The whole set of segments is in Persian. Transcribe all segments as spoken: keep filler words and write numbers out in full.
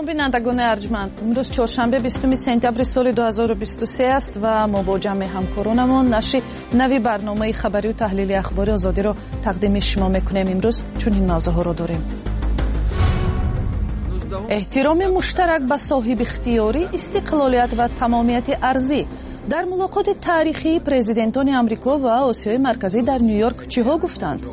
سلام بینندگان ارجمند. امروز چهارشنبه بیستم سپتامبر سال دو هزار و بیست و سه است و ما با جمع همکارانمون نشر نوی برنامه خبری و تحلیلی اخبار آزادی را تقدیم شما میکنیم. امروز چون این موضوع ها را داریم: احترام مشترک به صاحب اختیاری، استقلالیت و تمامیت ارضی. در ملاقات تاریخی پرزیدنتان آمریکا و آسیای مرکزی در نیویورک چه ها گفتند؟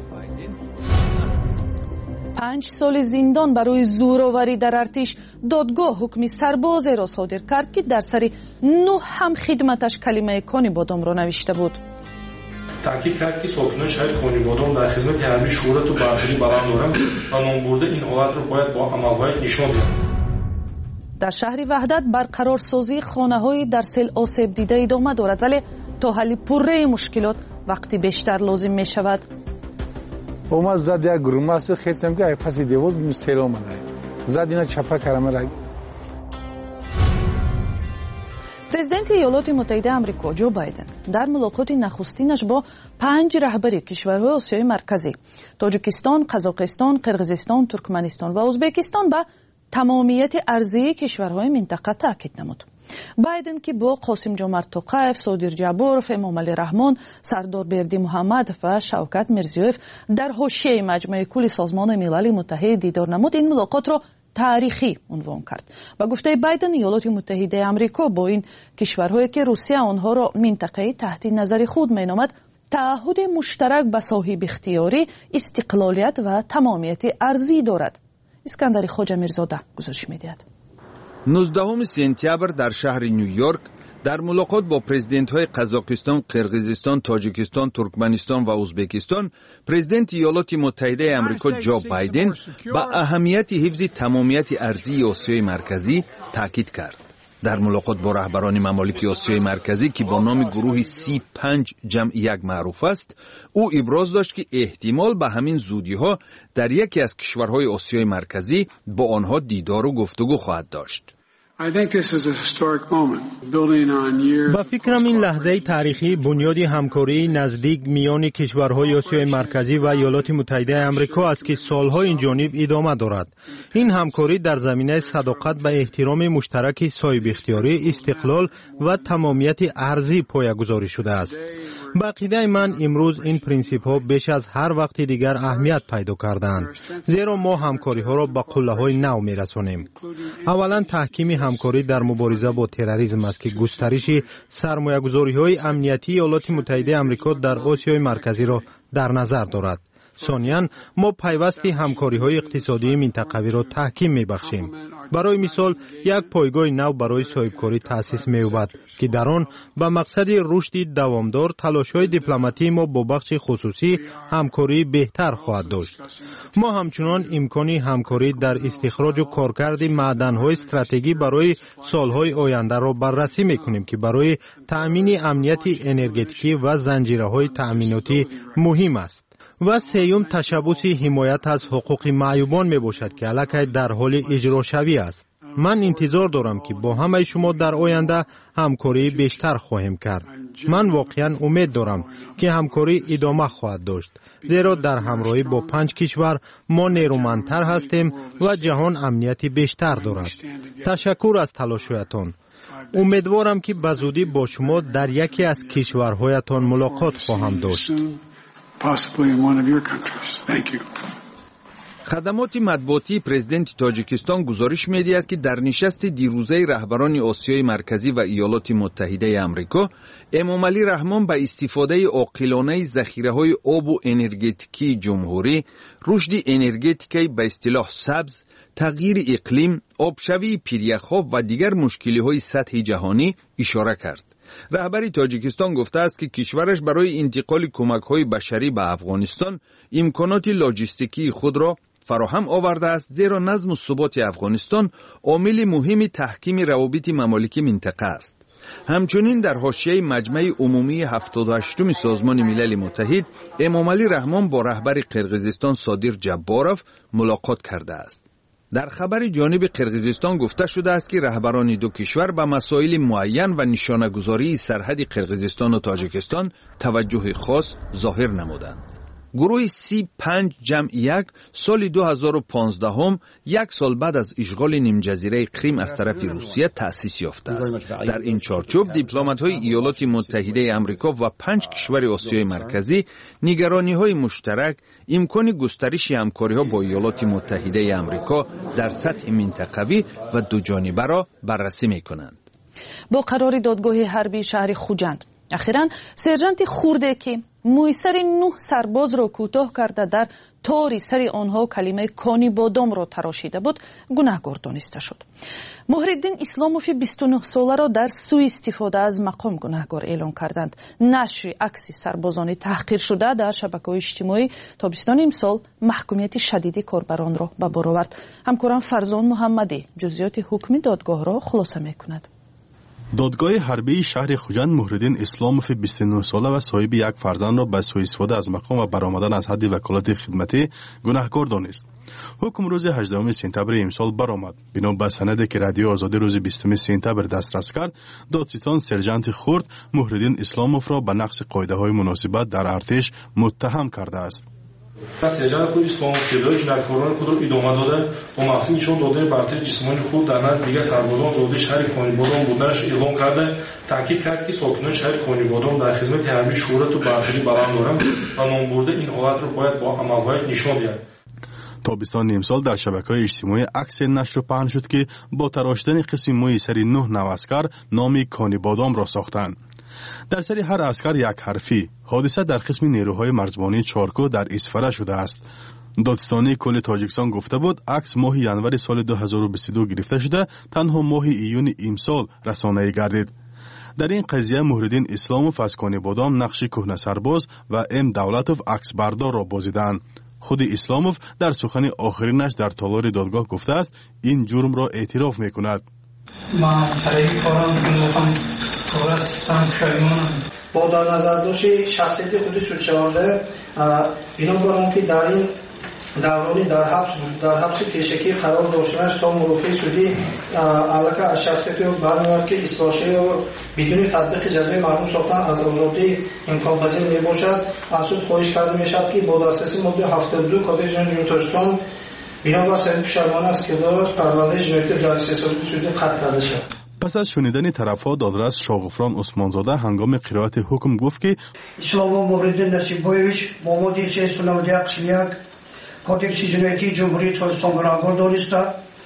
پنج سال زندان برای زورآوری در ارتش. دادگاه حکم سرباز را صادر کرد که در سر نه هم خدمتش کلمه کانی بادام را نوشته بود. تاکید کرد که ساکنان شهر کانی بادام در خدمت حربی شهرت و برتری بلند دارند و نامبرده این حالت را باید با عملهای نشان دهند. در شهر وحدت برقرار سازی خانه‌های در سیل آسیب دیده ادامه دارد، ولی تا حل پره مشکلات وقتی بیشتر لازم می شود. اومد زد یک گروه است خیلی که پس دیوار سیل آمده زد اینا چپا کردم. پرزیدنت ایالات متحده آمریکا جو بایدن در ملاقات نخستینش با پنج رهبر کشورهای آسیای مرکزی تاجیکستان، قزاقستان، قرقیزستان، ترکمنستان و ازبکستان به تمامیت ارضی کشورهای منطقه تاکید نمود. بایدن که با قاسم جمعت توقیف، صادر جابورف، امامعلی رحمان، سردار بردی محمد و شوکت میرزیوف در حاشیه مجمع کل سازمان ملل متحد دیدار نمود، این ملاقات را تاریخی عنوان کرد. با گفته بایدن ایالات متحده آمریکا با این کشورهایی که روسیه آنها را منطقه تحت نظر خود مینامد تعهد مشترک به صاحب اختیاری، استقلالیت و تمامیت ارضی دارد. اسکندر خواجه میرزاده گزارش می‌دهد. نوزدهم سپتامبر در شهر نیویورک در ملاقات با پرزیدنت‌های قزاقستان، قرقیزستان، تاجیکستان، ترکمنستان و ازبکستان، پرزیدنت ایالات متحده آمریکا جو بایدن به اهمیت حفظ تمامیت ارضی آسیای مرکزی تاکید کرد. در ملاقات با رهبران ممالک آسیای مرکزی که با نام گروه سی پنج جمع یک معروف است، او ابراز داشت که احتمال به همین زودی‌ها در یکی از کشورهای آسیای مرکزی با آنها دیدار و گفتگو خواهد داشت. با فکرم این لحظه تاریخی بنیادی همکاری نزدیک میان کشورهای آسیای مرکزی و ایالات متحده آمریکا است که سالها این جانب ادامه دارد. این همکاری در زمینه صداقت به احترام مشترک صاحب اختیاری، استقلال و تمامیت ارضی پایه‌گذاری شده است. به عقیده من امروز این پرینسیپ ها بیش از هر وقت دیگر اهمیت پیدا کردند، زیرا ما همکاری ها را به قله های نو میرسانیم. اولا تحکیم همکاری در مبارزه با تروریسم است که گسترش سرمایه‌گذاری‌های امنیتی ایالات متحده آمریکا در آسیای مرکزی را در نظر دارد. ثانیاً ما پیوسته همکاری‌های اقتصادی منطقوی را تحکیم می‌بخشیم. برای مثال یک پایگاه نو برای صاحبکاری تأسیس می‌یابد که در آن به مقصد رشد دوامدار تلاش‌های دیپلماتی ما با بخش خصوصی همکاری بهتر خواهد داشت. ما همچنان امکانی همکاری در استخراج و کارکرد معدن‌های استراتژیکی برای سال‌های آینده را بررسی می‌کنیم که برای تأمین امنیت انرژتیکی و زنجیره‌های تأمیناتی مهم است. و سیوم تشبث حمایت از حقوق معیوبان می باشد که الکی در حال اجرا شوی است. من انتظار دارم که با همه شما در آینده همکاری بیشتر خواهیم کرد. من واقعا امید دارم که همکاری ادامه خواهد داشت، زیرا در همراهی با پنج کشور ما نیرومندتر هستیم و جهان امنیت بیشتر دارد. تشکر از تلاش‌هایتان. امیدوارم که به زودی با شما در یکی از کشورهایتان ملاقات خواهم داشت. Possibly in one of your countries. Thank you. خدمات مطبوعاتی پرزیدنت تاجیکستان گزارش می‌دهد که در نشست دیروزه رهبران آسیای مرکزی و ایالات متحده آمریکا، امامعلی رحمان به استفاده عاقلانه ذخیره‌های آب و انرژتیکی جمهوری، رشد انرژتیکی به اصطلاح سبز، تغییر اقلیم، آبشوی پیریخ‌ها و دیگر مشکل‌های سطحی جهانی اشاره کرد. رهبر تاجیکستان گفته است که کشورش برای انتقال کمک‌های بشری به افغانستان امکانات لاجستیکی خود را فراهم آورده است، زیرا نظم و ثبات افغانستان عامل مهم تحکیم روابط ممالک منطقه است. همچنین در حاشیه مجمع عمومی هفتاد و هشتم سازمان ملل متحد، امامعلی رحمان با رهبر قرقیزستان صادر جابورف ملاقات کرده است. در خبر جانب قرقیزستان گفته شده است که رهبران دو کشور به مسائل معین و نشانه‌گذاری سرحد قرقیزستان و تاجیکستان توجه خاص ظاهر نمودند. گروه سی پنج جمع یک سال دو هزار و پانزده هم یک سال بعد از اشغال نیم جزیره کریم از طرف روسیه تأسیس یافته است. در این چارچوب دیپلمات‌های ایالات متحده آمریکا و پنج کشور آسیای مرکزی نگرانی‌های مشترک امکان گسترش همکاری‌ها با ایالات متحده آمریکا در سطح منطقوی و دو جانبه را بررسی می‌کنند. با قرار دادگاه حربی شهر خوجند اخیراً سرجنت خورده که موی سر نه سرباز را کوتاه کرده در تار سر آنها کلمه کانی بادام را تراشیده بود گناهکار دانسته شد. محرالدین اسلاموف بیست و نه ساله را در سوء استفاده از مقام گناهکار اعلام کردند. نشر عکس سربازان تحقیر شده در شبکه‌های اجتماعی تابستان امسال محکومیت شدید کاربران را به بار آورد. همکارم فرزان محمدی جزئیات حکم دادگاه را خلاصه می‌کند. دادگاه حربی شهر خوجند محرالدین اسلاموف بیست و نه ساله و صاحب یک فرزند را به سوء استفاده از مقام و برآمدن از حد وکالت خدمتی گناهکار دانست. حکم روز هجدهم سپتامبر امسال برآمد. بنا به سندی که رادیو آزادی روز بیستم سپتامبر دسترس کرد، دادستان سرجنت خرد محرالدین اسلاموف را به نقض قاعده‌های مناسبت در ارتش متهم کرده است. سرجنت خود اسلام ابتدای جنایتکاران خود را ادامه داده با مقصد نشان دادن برتری جسمانی خود در نزد دیگر سربازان زاده شهر کانیبادام بودنش اعلام کرده تاکید کرد که ساکنان شهر کانیبادام در خدمت حربی شهرت و برتری بلند دارند و نام برده این حالت را باید با عملهایش نشان دهد. تابستان امسال در شبکه‌های اجتماعی عکس نشر پهن شد که با تراشیدن قسم موی سر نه نواسکر نام کانیبادام را ساختند. در سر هر عسکر یک حرفی. حادثه در قسم نیروهای مرزبانی چارکو در اسفره شده است. دادستانی کل تاجیکستان گفته بود عکس ماه ینور سال دو هزار و بیست و دو گرفته شده، تنها ماه ایون امسال رسانه‌ای گردید. در این قضیه محرالدین اسلاموف از کانیبادام نقش کهنه سرباز و ام دولتوف عکس بردار را بازیدند. خود اسلاموف در سخن آخرینش در تالار دادگاه گفته است این جرم را اعتراف می‌کند. من برای کارم گناهان درستم شایمانم. با در نظر داشت شخصیت خودی سودشونده بنابراین که در این دورانی در حبس در حبس پیشکی قرار داشتنش تا مرافع سودی علاقه از شخصیتی برمی‌آید که اصلاحی و بدون تطبیق جزای مرحوم ساختن از آزادی امکان پذیر میباشد. از سود خواهش کرده میشد که با دسترسی ماده هفتاد و دو کد جنایی تاجیکستان بنابر صحیح پشیمان است که دارد پرونده جنایت در سه سال سودی قطع کرده شد. پس از شنیدن طرف‌ها دادرس شاغفران عثمانزاده هنگام قرائت حکم گفت که اسلام محرالدین نصیب‌بایویچ با ماده سیصد و نود و یک قسم یک کودکس جنایتی جمهوری تاجیکستان گناهکار دانسته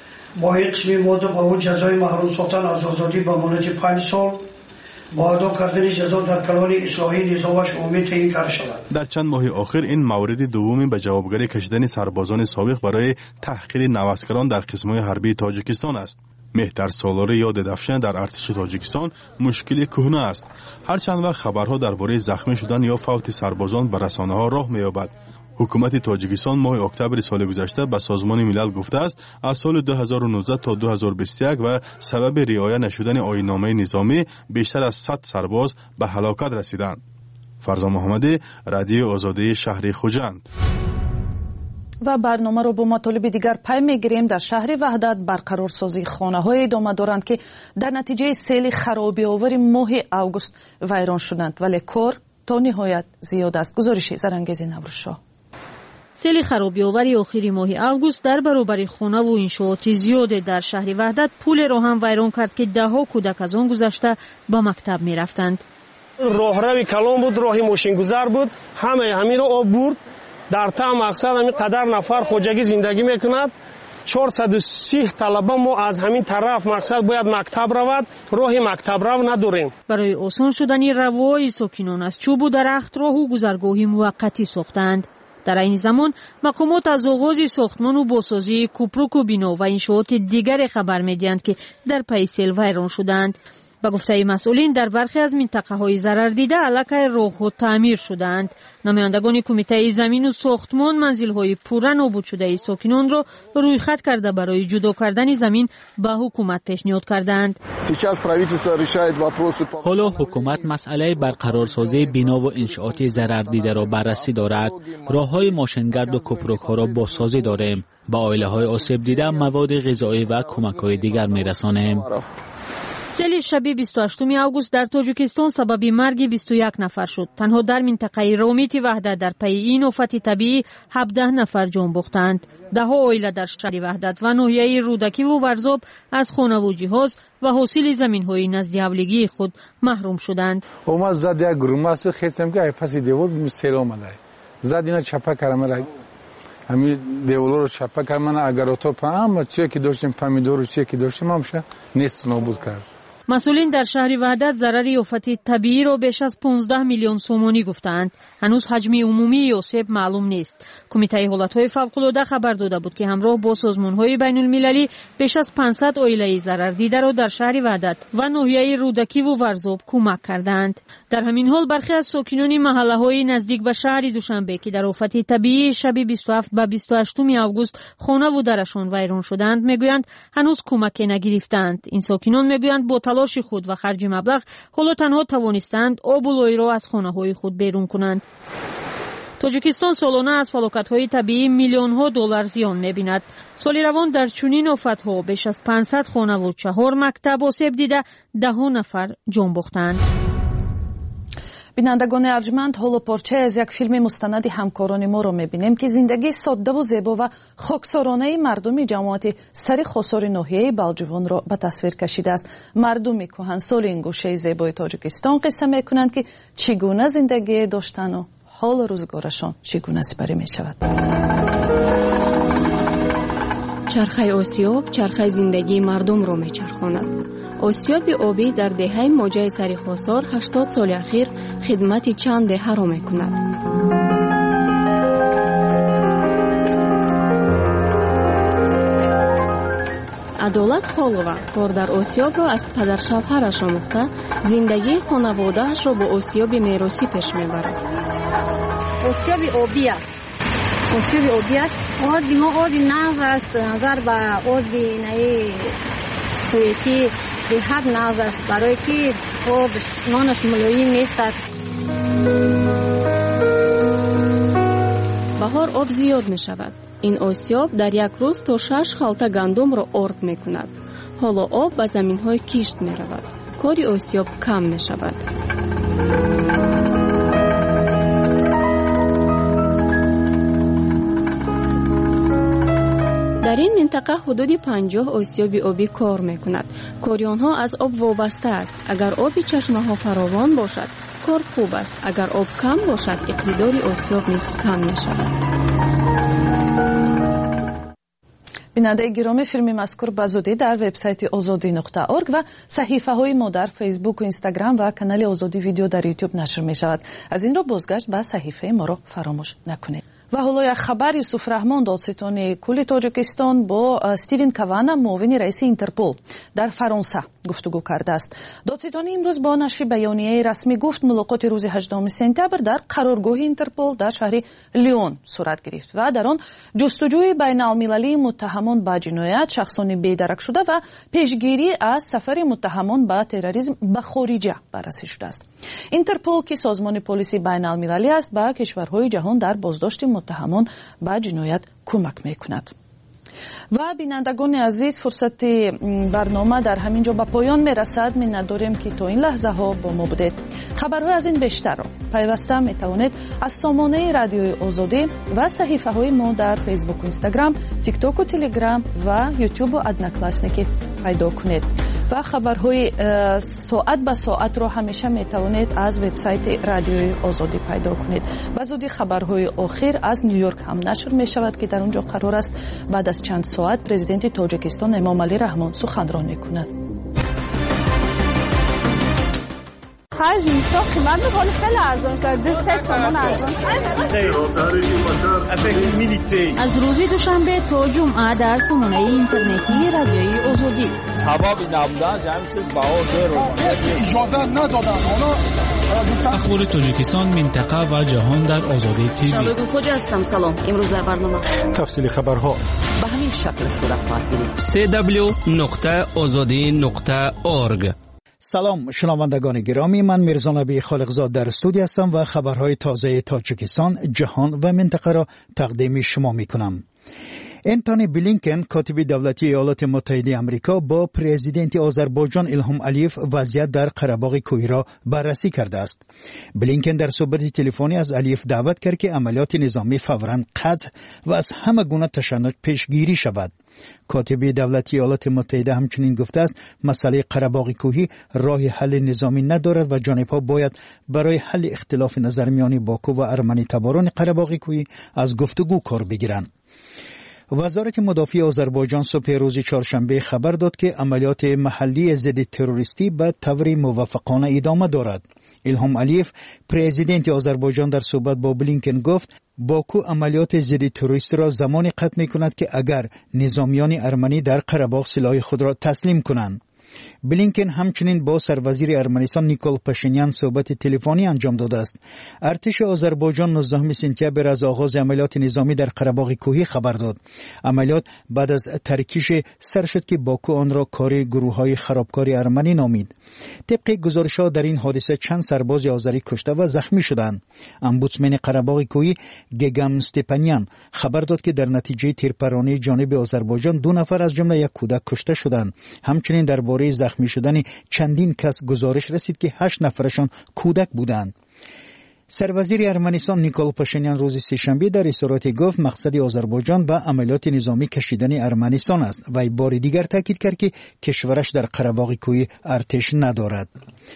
با این قسم ماده با او جزای محروم ساختن از آزادی به مدت پنج سال با ادا کردن جزا در کانال اصلاحی نظامش عمومی تعیین کرده شود. در چند ماه آخر این مورد دومی به جوابگری کشیدن سربازان سابق برای تحقیر نوسکران در قسم‌های حربی تاجیکستان است. مهتر سالاری یا ددفشن در ارتش تاجیکستان مشکلی کهنه است. هر چند وقت خبرها درباره زخمی شدن یا فوت سربازان به رسانه‌ها راه می‌یابد. حکومت تاجیکستان ماه اکتبر سال گذشته به سازمان ملل گفته است از سال دو هزار و نوزده تا دو هزار و بیست و یک و سبب رعایت نشدن آیین‌نامه نظامی بیشتر از صد سرباز به هلاکت رسیدند. فرزان محمدی، رادیو آزادی شهر خوجند. و برنامه رو با مطالب دیگر پی میگیریم. در شهر وحدت برقرارسازی خانه‌های ادامه دارند که در نتیجه سیل خرابی آور ماه اوگوست ویران شدند، ولی کار تا نهایت زیاد است. گزارش زرنگیز نوروزشاه. سیل خرابی آوری آخری ماه اوگوست در برابر خانه و انشاءات زیاد در شهر وحدت پول را هم ویران کرد که ده ها کودک از آن گذشته به مکتب می رفتند. راهروی کلان بود، راه ماشین گذر بود، همه همین را آب برد. در تا مقصد همین قدر نفر خوجگی زندگی میکند. چهارصد و سی طلبه ما از همین طرف مقصد باید مکتب رود، راه مکتب رو نداریم. برای آسان شدن روای ساکنان از چوب و درخت راه و گذرگاهی موقتی ساختند. در این زمان مقامات از آغاز ساختمان و بازسازی کوپرک و بنا و انشاءات دیگر خبر میدهند که در پی سیل ویران شدند. با گفته مسئولین در برخی از منطقه های ضرر دیده علاقه راه ها تعمیر شدند. نمایندگان کمیته زمین و ساختمان منزل های پورا نابود شده ساکنان را روی خط کرده برای جدا کردن زمین به حکومت پیشنهاد کردند. حالا حکومت مسئله برقرارسازی بنا و انشاءات ضرر دیده را بررسی دارد. راه های ماشینگرد و کوپرک ها را بازسازی داریم. با عائله های آسیب دیده مواد غذایی و کمک های دیگر میرسانیم. سیل شب بیست و هشتم آگوست در تاجیکستان سبب مرگ بیست و یک نفر شد. تنها در منطقه رومیت وحدت در پی این آفت طبیعی هفده نفر جان باختند. ده ها عائله در شهر وحدت و ناحیه رودکی و ورزاب از خانه و جهاز و حاصل زمین‌های نزد حملگی خود محروم شدند. اومد زد یک گروماسو خیستم که پس دیوار سیلام آمد. زد اینا چپا کردم. همین دیوار رو چپا کردم. اگر اتو پام چیه که داشتیم پامیدور و چیه که داشتیم همشه نیست نابود کرد. مسئولین در شهر وحدت ضرر آفت طبیعی را بیش از پانزده میلیون سومانی گفتند. هنوز حجم عمومی آسیب معلوم نیست. کمیته حالت‌های فوق‌العاده خبر داده بود که همراه با سازمان‌های بین‌المللی بیش از پانصد عائله ضرر دیده را در شهر وحدت و ناحیه رودکی و ورزاب کمک کردند. در همین حال برخی از ساکنان محله‌های نزدیک به شهر دوشنبه که در آفت طبیعی شب بیست و هفت و بیست و هشت آگوست خانه و درشان ویران شدند میگویند هنوز کمک نگرفتند. این ساکنان میگویند با تلاش خود و خرج مبلغ حالا تنها توانستند آب و لای را از خانه‌های خود بیرون کنند. تاجیکستان سالانه از فلاکت‌های طبیعی میلیون‌ها دلار زیان می‌بیند. سال روان در چنین آفت‌ها بیش از پانصد خانه و چهار مکتب آسیب دیده ده نفر جان باختند. بینندگان ارجمند، حالا پارچه از یک فیلم مستند همکاران ما را می‌بینیم که زندگی ساده و زیبا و خاکسارانه مردم جماعت سری خسار ناحیه بلجوان را به تصویر کشیده است. مردم کهنسال این گوشه زیبای تاجیکستان قصه می‌کنند که چگونه زندگی داشتن و حال روزگارشان چگونه سپری می‌شود. چرخه آسیاب چرخه زندگی مردم را می‌چرخاند. آسیاب آبی در دهه موجه سری خسار هشتاد سال اخیر خدمت چند دهه را می‌کند. عدالت خالقه کار در آسیاب را از پدر شوهرش آموخته زندگی خانواده‌اش را با آسیاب میراثی پیش میبرد. آسیاب آبی است. آسیاب آبی است. آبی ما آبی ناز است. نظر به آبی نهی سویتی به حد ناز است برای که آب نانش ملایم نیست. بهار آب زیاد می شود. این آسیاب در یک روز تا شش خالطه گندم را آرد می کند. حالا آب به زمین های کشت می رود. کاری آسیاب کم می شود. در این منطقه حدود پنجاه آسیاب آبی کار می کند. کاری آنها از آب وابسته است. اگر آب چشمه ها فراوان باشد کار خوب است. اگر آب کم باشد اقتدار آسیاب نیز کم می شود. بیننده گرامی، فیلم مذکور به زودی در وبسایت آزادی نقطه اورگ و صحیفه های ما در فیسبوک و اینستاگرام و کانال آزادی ویدیو در یوتیوب نشر می شود. از این را بازگشت به صحیفه ما را فراموش نکنید. و حالا یک خبر. یوسف رحمان دادستان کل تاجیکستان با استیون کاوانا معاون رئیس اینترپل در فرانسه گفتگو کرده است. دادستان امروز با نشر بیانیه رسمی گفت ملاقات روز هجدهم سپتامبر در قرارگاه اینترپل در شهر لیون صورت گرفت و در آن جستجوی بین المللی متهمان به جنایت، شخصان بی‌درک شده و پیشگیری از سفر متهمان به تروریسم به خارجه بررسی شده است. اینترپل که سازمان پلیس بین المللی است به کشورهای جهان در بازداشت متهمان به جنایت کمک می‌کند. و بینندگان عزیز، فرصت برنامه در همین جا به پایان میرسد. من نداریم که تا این لحظه ها با ما بودید. خبرهای از این بیشتر را پیوسته می توانید از سامانه رادیوی آزادی و صحیفه های ما در فیسبوک و اینستاگرام، تیک توک و تلگرام و یوتیوب و ادنا کلاسنیکی پیدا کنید. و خبرهای ساعت به ساعت را همیشه می توانید از وبسایت رادیوی آزادی پیدا کنید. به زودی خبرهای آخر از نیویورک هم نشر می شود که در اونجا قرار است بعد از چند ساعت پرزیدنت تاجیکستان امامعلی رحمان سخنرانی کند. خرج نیستا قیمت میکنه خیلی ارزان شد. دسته سامان ارزان از روز دوشنبه تا جمعه در سامانه اینترنتی رادیوی آزادی. سبابی نبودن جمعی چیز باور رو اجازه ندادن. اخبار تاجیکستان، منطقه و جهان در آزادی تیوی. شبگو خوجا هستم. سلام. امروز در برنامه تفصیل خبرها به همین شکل صورت خواهد گرفت. سی دبلیو نقطه آزادی نقطه اورگ. سلام شنوندگان گرامی، من میرزا نبی خالقزاد در استودیو هستم و خبرهای تازه تاجیکستان، جهان و منطقه را تقدیم شما می کنم. انتونی بلینکن کاتب دولتی ایالات متحده آمریکا با پرزیدنت آذربایجان الهام علیف وضعیت در قره‌باغ کوهی را بررسی کرده است. بلینکن در صحبت تلفنی از علیف دعوت کرد که عملیات نظامی فوراً قطع و از همه گونه تشنج پیشگیری شود. کاتب دولتی ایالات متحده همچنین گفته است مسئله قره‌باغ کوهی راه حل نظامی ندارد و جانب‌ها باید برای حل اختلاف نظر میان باکو و ارمنی تباران قره‌باغ کوهی از گفتگو کار بگیرند. وزارت مدافع آذربایجان صبح روز چهارشنبه خبر داد که عملیات محلی ضد تروریستی به طور موفقانه ادامه دارد. الهام علیف پرزیدنت آذربایجان در صحبت با بلینکن گفت باکو عملیات ضد تروریستی را زمانی قطع می‌کند که اگر نظامیان ارمنی در قره‌باغ سلاح خود را تسلیم کنند. بلینکن همچنین با سروزیر ارمنستان نیکول پاشینیان صحبت تلفنی انجام داده است. ارتش آذربایجان نوزدهم سپتامبر از آغاز عملیات نظامی در قره‌باغ کوهی خبر داد. عملیات بعد از ترکیش سر شد که باکو آن را کار گروه‌های خرابکار ارمنی نامید. طبق گزارش‌ها در این حادثه چند سرباز آذری کشته و زخمی شدند. امبودسمن قره‌باغ کوهی گگام استپانیان خبر داد که در نتیجه تیرپرانی جانب آذربایجان دو نفر از جمله یک کودک کشته شدند. همچنین درباره زخمی شدن چندین کس گزارش رسید که هشت نفرشان کودک بودند. سروزیر ارمنستان نیکول پاشینیان روز سه‌شنبه در اظهاراتی گفت مقصد آذربایجان به عملیات نظامی کشیدن ارمنستان است و بار دیگر تاکید کرد که کشورش در قره‌باغ کوهی ارتش ندارد.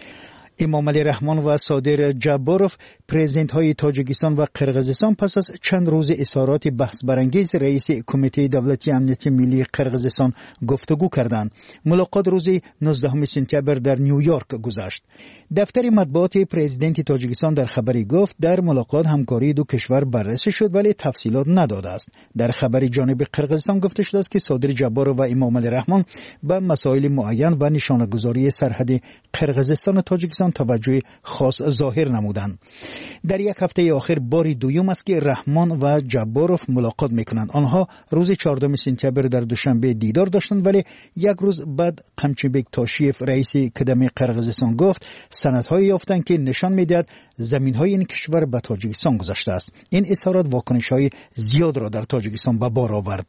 امام علی رحمان و صادر جباروف پرزیدنت های تاجیکستان و قرقیزستان پس از چند روز اظهارات بحث برانگیز رئیس کمیته دولتی امنیت ملی قرقیزستان گفتگو کردند. ملاقات روز نوزدهم سپتامبر در نیویورک گذشت. دفتر مطبوعات پرزیدنت تاجیکستان در خبری گفت در ملاقات همکاری دو کشور بررسی شد ولی تفصیلات نداده است. در خبری جانب قرقیزستان گفته شده است که صادر جباروف و امام علی رحمان به مسائل معین و نشانه‌گذاری سرحد قرقیزستان و تاجیکستان توجه خاص ظاهر نمودند. در یک هفته آخر بار دوم است که رحمان و جباروف ملاقات میکنند. آنها روز چهاردهم سپتامبر در دوشنبه دیدار داشتند ولی یک روز بعد قمچیبک تاشیف رئیس کدام قرقیزستان گفت سندهای یافتند که نشان میدهد زمینهای این کشور به تاجیکستان گذشته است. این اظهارات واکنش‌های زیاد را در تاجیکستان به بار آورد.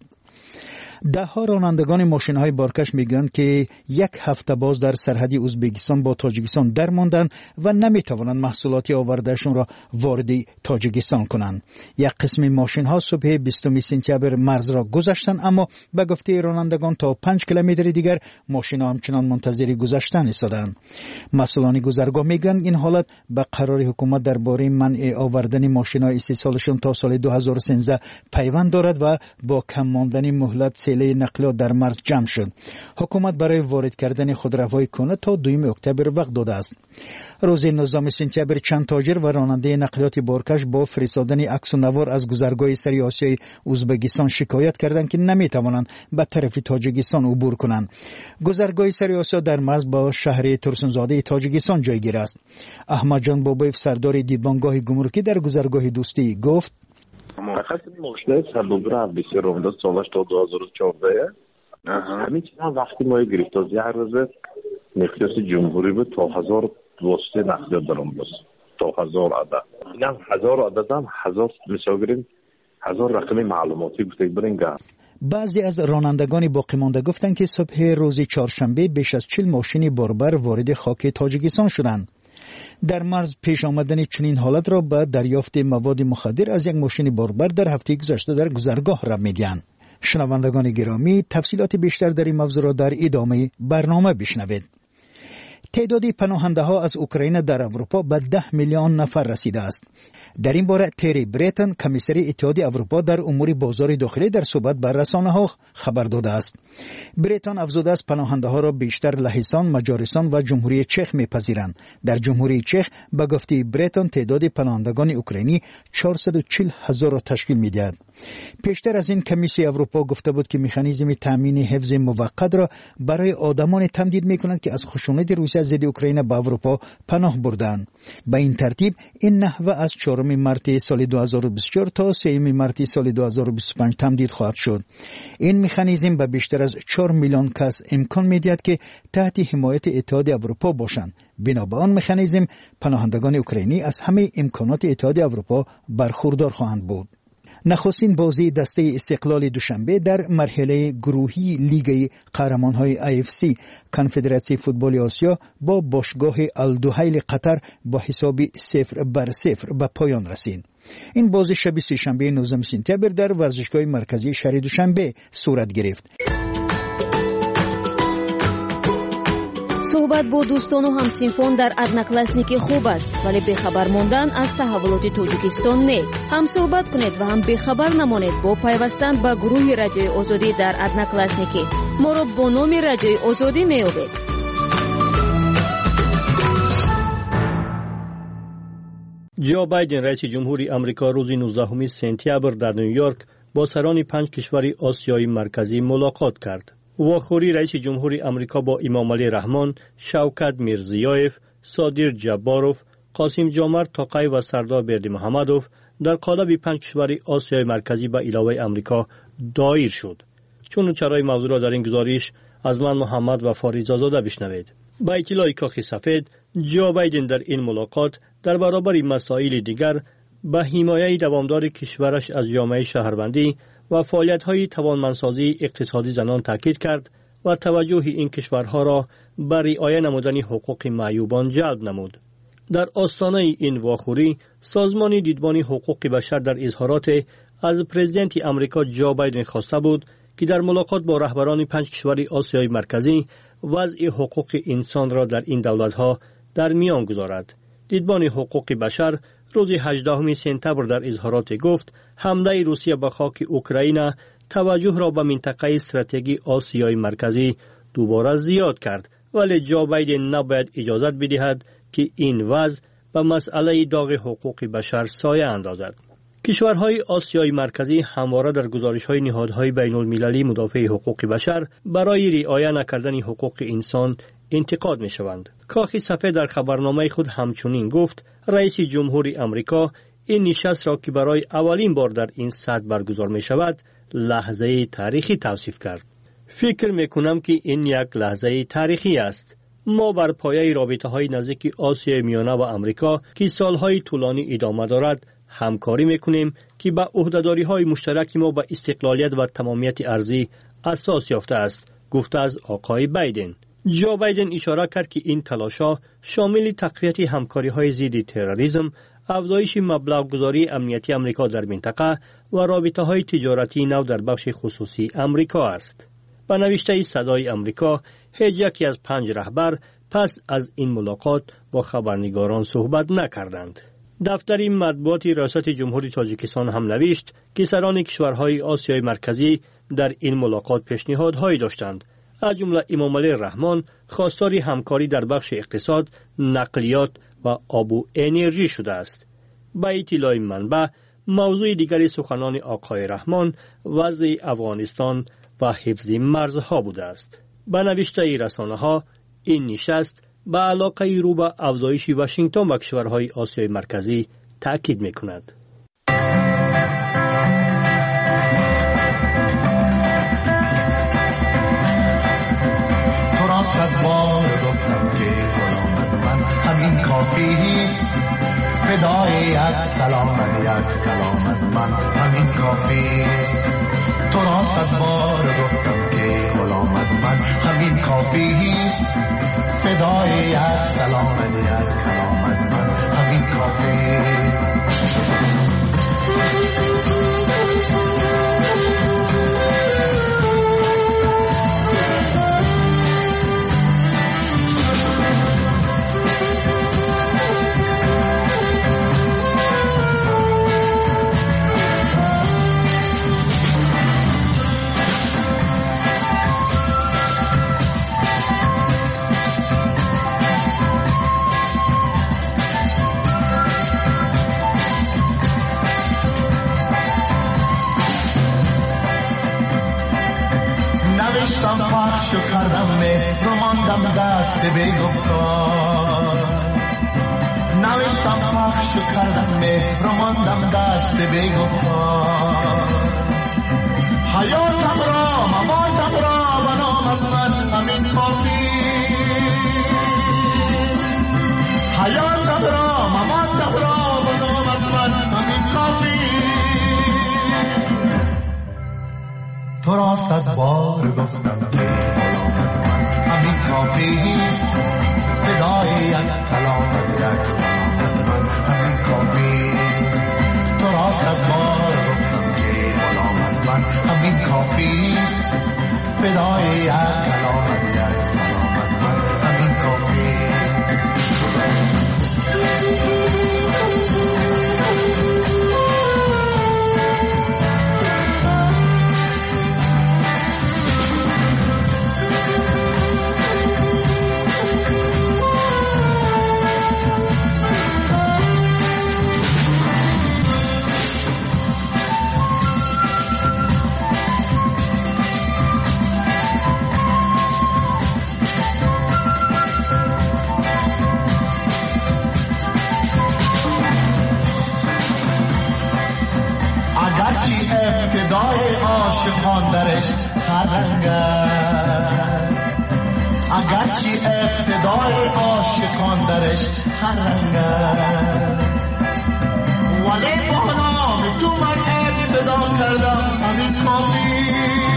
ده ها رانندگان ماشین های بارکش میگویند که یک هفته باز در سرحدی ازبکستان با تاجیکستان در ماندند و نمیتوانند محصولات آوردهشون را وارد تاجیکستان کنند. یک قسم ماشین ها صبح بیستم سپتامبر مرز را گذشتند اما به گفته رانندگان تا پنج کیلومتر دیگر ماشین ها همچنان منتظر گذشتن ایستادند. مسئولان گذرگاه میگویند این حالت به قرار حکومت درباره منع آوردن ماشین های استیصالشون تا سال دو هزار و سیزده پیوند دارد و با کم ماندن مهلت سیله نقلیات در مرز جمع شد. حکومت برای وارد کردن خودروهای کهنه تا دوم اکتبر وقت داده است. روز نوزدهم سپتامبر چند تاجر و راننده نقلیات بارکش با فرستادن عکس و نوار از گذرگاه سری آسیای ازبکستان شکایت کردند که نمیتوانند به طرف تاجیکستان عبور کنند. گذرگاه سری آسیا در مرز با شهر ترسنزاده تاجیکستان جایگیر است. احمد جان بابایف سردار دیدبانگاه گمرکی در گذرگاه دوستی گفت فقط ماشین سردوبر هم بسیار آمده سالش تا دو هزار و چهارده همین چنان وقتی ما گرفت از یه روز نقلیات جمهوری بود تا هزار واسطه نقلیات دارم بس تا هزار عدد این هم هزار عدد هم هزار مثال گریم هزار رقم معلوماتی بوده برنگه. بعضی از رانندگان باقی مانده گفتند که صبح روز چهارشنبه بیش از چهل ماشین باربر وارد خاک تاجیکستان شدند. در مرز پیش آمدن چنین حالت را به دریافت مواد مخدر از یک ماشین باربر در هفته گذشته در گذرگاه راه می‌دهند. شنوندگان گرامی تفصیلات بیشتر در این موضوع را در ادامه برنامه بشنوید. تعداد پناهنده ها از اوکراین در اروپا به ده میلیون نفر رسیده است. در این باره تری بریتن کمیسر اتحادیه اروپا در امور بازار داخلی در صحبت با رسانه ها خبر داده است. بریتن افزوده است پناهنده ها را بیشتر لهستان، مجارستان و جمهوری چک میپذیرند. در جمهوری چک به گفته بریتن تعداد پناهندگان اوکراینی چهارصد و چهل هزار را تشکیل میدهد. پیشتر از این کمیسیون اروپا گفته بود که مکانیزم تامین حفظ موقت را برای آدمان تمدید میکند که از خشونت روسیه ضد اوکراین به اروپا پناه بردند. به این ترتیب این نحوه از چهارم مارس سال دو هزار و بیست و چهار تا سوم مارس سال دو هزار و بیست و پنج تمدید خواهد شد. این مکانیزم به بیشتر از چهار میلیون کس امکان میدهد که تحت حمایت اتحادیه اروپا باشند. بنا به آن مکانیزم پناهندگان اوکراینی از همه امکانات اتحادیه اروپا برخوردار خواهند بود. نخستین بازی دسته استقلال دوشنبه در مرحله گروهی لیگ قهرمان‌های آی اف سی کنفدراسیون فوتبال آسیا با باشگاه الدحیل قطر با حساب صفر بر صفر به پایان رسید. این بازی شب سه‌شنبه نوزدهم سپتامبر در ورزشگاه مرکزی شهر دوشنبه صورت گرفت. صحبت با دوستان و همسینفان در одноклассники خوب است، ولی بخبر ماندن از تحولات تاجیکستان نه. هم صحبت کنید و هم بخبر نمانید با پیوستن به گروه رادیوی آزادی در одноклассники. ما را با نام رادیوی آزادی می‌یابید. جو بایدن رئیس جمهوری آمریکا روز نوزدهم سپتامبر در نیویورک با سران پنج کشور آسیای مرکزی ملاقات کرد. واخوری رئیس جمهوری آمریکا با امام علی رحمان، شوکت میرزیایف، صادر جباروف، قاسم جامرد توقی و سردار بردیمحمدوف در قالب پنج کشور آسیای مرکزی به علاوه آمریکا دایر شد. چون چرای موضوع را در این گزارش از من محمد و فاریزاده بشنوید. با اطلاع کاخ سفید، جو بایدن در این ملاقات در برابر مسائل دیگر به حمایت دوامدار کشورش از جامعه شهروندی و فعالیت‌های توانمندسازی اقتصادی زنان تاکید کرد و توجه این کشورها را بر رعایت نمودن حقوق معیوبان جلب نمود. در آستانه این واخوری، سازمان دیدبانی حقوق بشر در اظهارات از پرزیدنت آمریکا جو بایدن خواسته بود که در ملاقات با رهبران پنج کشور آسیای مرکزی وضع حقوق انسان را در این دولت‌ها در میان گذارد. دیدبان حقوق بشر روز هجدهم سپتامبر در اظهارات گفت حمله روسیه به خاک اوکراین توجه را به منطقه استراتژی آسیای مرکزی دوباره زیاد کرد، ولی جو بایدن نباید اجازه بدهد که این وضع به مسئله داغ حقوق بشر سایه اندازد. کشورهای آسیای مرکزی همواره در گزارش‌های نهادهای بین‌المللی مدافع حقوق بشر برای رعایت نکردن حقوق انسان انتقاد می‌شوند. کاخ سفید در خبرنامه خود همچنین گفت رئیس جمهوری آمریکا این نشست را که برای اولین بار در این سطح برگزار می‌شود لحظه تاریخی توصیف کرد. فکر می‌کنم که این یک لحظه تاریخی است. ما بر پایه رابطه‌های نزدیک آسیای میانه و آمریکا که سالهای طولانی ادامه دارد همکاری می‌کنیم که به عهده‌داری‌های مشترک ما به استقلالیت و تمامیت ارضی اساس یافته است، گفته از آقای بایدن. جو بایدن اشاره کرد که این تلاش‌ها شامل تقویت همکاری‌های ضد تروریسم، افزایش مبلغ‌گذاری امنیتی آمریکا در منطقه و رابطه‌های تجارتی نو در بخش خصوصی آمریکا است. با نوشته صدای آمریکا، هیچ یکی از پنج رهبر پس از این ملاقات با خبرنگاران صحبت نکردند. دفتر مطبوعات ریاست جمهوری تاجیکستان هم نوشت که سران کشورهای آسیای مرکزی در این ملاقات پیشنهادهایی داشتند، از جمله امام علی رحمان خواستار همکاری در بخش اقتصاد، نقلیات و آب و انرژی شده است. با اطلاع منبع، موضوع دیگری سخنان آقای رحمان وضع افغانستان و حفظ مرزها بوده است. با نوشته رسانه‌ها، این نشست به علاقه رو به افزایش واشنگتن و کشورهای آسیای مرکزی تاکید می‌کند. تو را صد بار گفتم که غلام من همین کافیست، فدای یک سلام یک کلام من همین کافیست. تو را صد بار گفتم که غلام من همین کافیست، فدای یک سلام یک کلام من همین کافیست. پخش کردم مهر رو ماندم دست بی‌گفتار، نوشتم پخش کردم مهر رو ماندم دست بی‌گفتار. حیاتم را مماتم را به نامت من همین کافی، حیاتم را مماتم را به نامت من همین کافی. تو را صد بار گفتم که غلامت من همین کافیست فدای یک کلامت یک سلامت من همین کافیست تو را صد بار گفتم که غلامت من همین کافیست فدای یک کلامت یک سلامت من همین کافیست ابتدای عاشقان درش هر رنگ است اگرچه ابتدای عاشقان درش هر رنگ است ولی با نام تو من ابتدا کردم همین کافی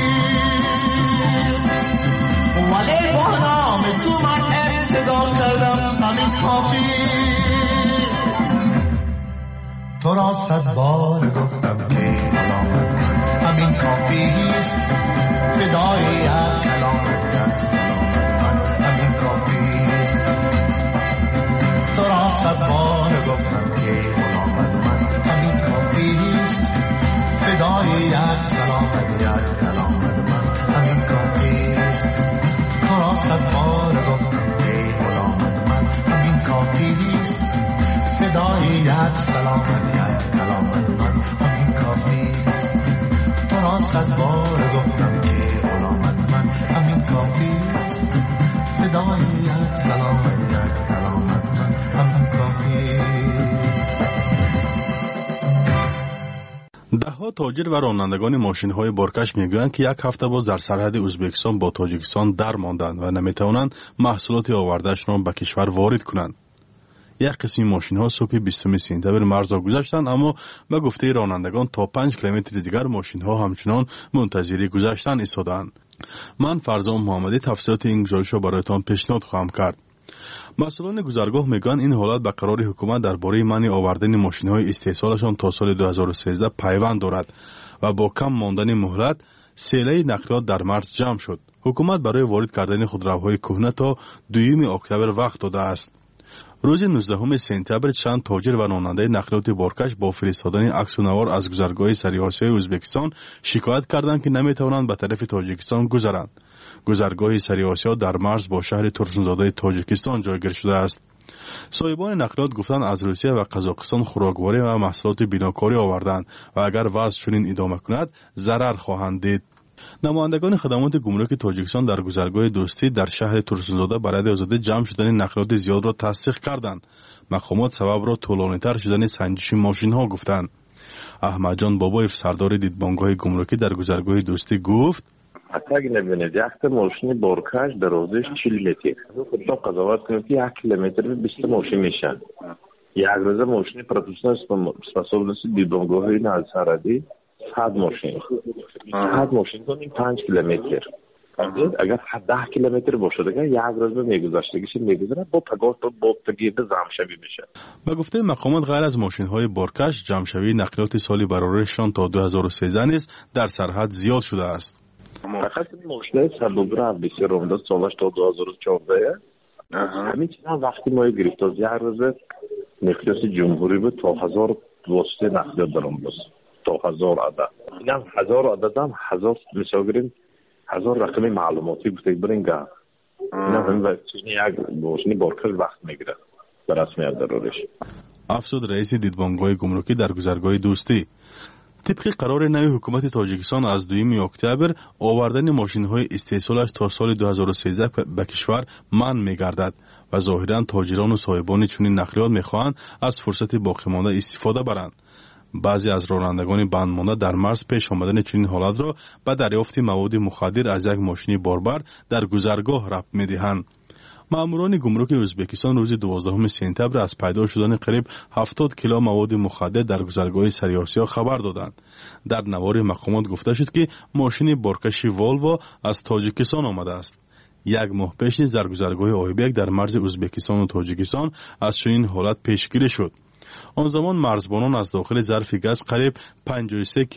ولی با نام تو من ابتدا کردم همین کافی تو را صد بار گفتم که غلامت من همین کافیست فدای یک کلامت یک سلامت من همین کافیست تو را صد بار گفتم که غلامت من همین کافیست فدای یک سلامت یک کلامت من همین کافیست تو را صد بار گفتم که غلامت من همین کافیست فدای یک سلامت یک کلامت من همین کافیست تو را صد بار گفتم که غلامت من همین کافیست فدای یک سلامت یک کلامت من همین کافیست دهها تاجر و رانندگان ماشین‌های بارکش میگویند که یک هفته باز در سرحد ازبکستان با تاجیکستان در ماندند و نمیتوانند محصولات آورده‌شان را به کشور وارد کنند. یک قسم ماشین ها صبح بیستم سپتامبر مرز را گذشتند، اما به گفته رانندگان تا پنج کیلومتر دیگر ماشین ها همچنان منتظر گذشتن ایستادند. من فرزان محمدی تفصیلات این گزارش را برایتان پیشنهاد خواهم کرد. مسئولان گذرگاه میگن این حالت به قرار حکومت درباره منع آوردن ماشین های استحصالشان تا سال دو هزار و سیزده پیوند دارد و با کم ماندن مهلت سیله نقلیات در مرز جمع شد. حکومت برای وارد کردن خودروهای کهنه تا دوم اکتبر وقت داده است. روز نوزدهم سپتامبر چند تاجر و راننده نقلیات بارکش با فرستادن عکس و نوار از گذرگاه سری آسیای ازبکستان شکایت کردند که نمیتوانند به طرف تاجیکستان گذرند. گذرگاه سری آسیا در مرز با شهر ترسونزاده تاجیکستان جایگیر شده است. صاحبان نقلیات گفتند از روسیه و قزاقستان خوراکواری و محصولات بیناکاری آوردند و اگر وضع چنین ادامه کند ضرر خواهند دید. نمایندگان خدمات گمرک تاجیکستان در گذرگاه دوستی در شهر ترسونزاده برای آزادی جمع شدن نقلیات زیاد را تصدیق کردند. مقامات سبب را طولانی‌تر شدن سنجش ماشین ها گفتند. احمد جان بابایف سردار دیدبانگاه گمرکی در گذرگاه دوستی گفت: حتی اگه نبینید یک ماشین بارکش درازش چهل متر، خودتون قضاوت کنید که یک کیلومتر به بیست ماشین میشن. یک روزه ماشین پروفسیونال اسپاسابلسی دیدبانگاه این سرحدی صد ماشین صد ماشین کنیم پنج کیلومتر. اگر ده کیلومتر باشه دیگه یک روز به میگذشتگیش میگذره با پگاه تا با تگید زمشوی میشه. به گفته مقامات غیر از ماشین های بارکش جمشوی نقلیات سالی برارشان تا دو هزار و سیزده نیز در سرحد زیاد شده است. فقط ماشین سرببر بسیار رونده سالش تا دو هزار و چهارده همین چیزا وقتی ما گرفت از یک روز مقیاس جمهوری به تا هزار واسطه نقلیات دارم بس تا هزار عدد اینم هزار عدد هم هزار مثال گریم هزار رقم معلوماتی بوده برینگه اینم همین وقتی یک ماشین بارکش وقت میگیره به رسمیت درارش. افسود رئیس دیدبانگاه گمرکی در گذرگاه دوستی: طبق قرار نوی حکومت تاجیکستان از دوم اکتبر آوردن ماشین‌های استحصالش تا سال دو هزار و سیزده به کشور منع می‌گردد و ظاهراً تاجران و صاحبان چنین نقلیات می‌خواهند از فرصت باقی مانده استفاده برند. بعضی از رانندگان بندمانده در مرز پیش آمدن چنین حالت را به دریافت مواد مخدر از یک ماشین باربر در گذرگاه ربط می‌دهند. ماموران گمرک ازبکستان روز دوازدهم سپتامبر از پیدا شدن قریب هفتاد کیلو مواد مخدر در گذرگاه سری آسیا خبر دادند. در نوار مقامات گفته شد که ماشین بارکشی والوو از تاجیکستان آمده است. یک ماه پیش در گذرگاه آیبک در مرز ازبکستان و تاجیکستان از چنین حالت پیشگیری شد. آن زمان مرزبانان از داخل ظرف گاز قریب پنجاه و سه